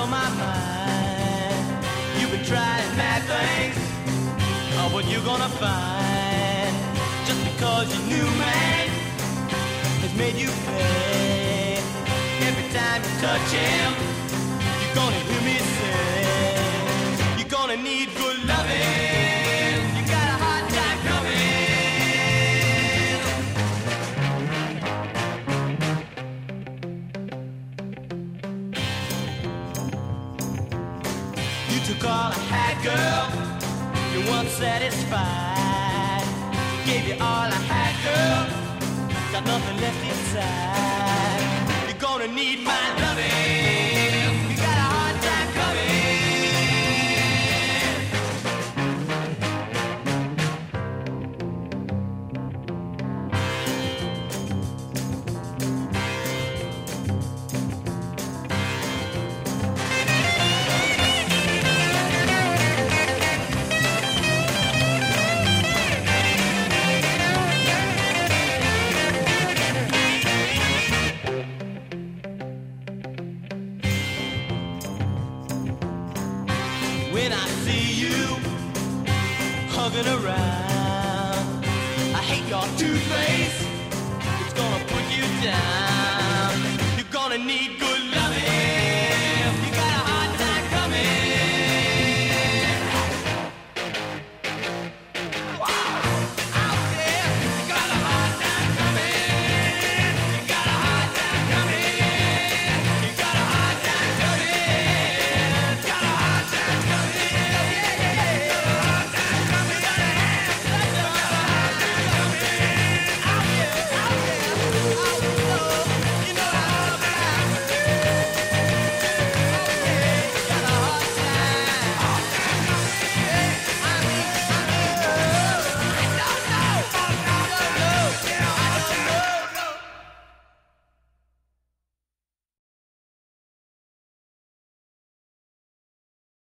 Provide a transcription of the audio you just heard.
on my mind. You've been trying mad things. Oh, what you gonna find? Just because your new man has made you pay. Every time you touch him, you're gonna hear me say, you're gonna need good loving. You got a hard time coming. You took all I had, girl. You weren't satisfied. Gave you all I had, girl. Got nothing left inside. You're gonna need my loving. You got a hard time coming. When I see you hugging around, I hate your two-face. It's gonna put you down. You're gonna need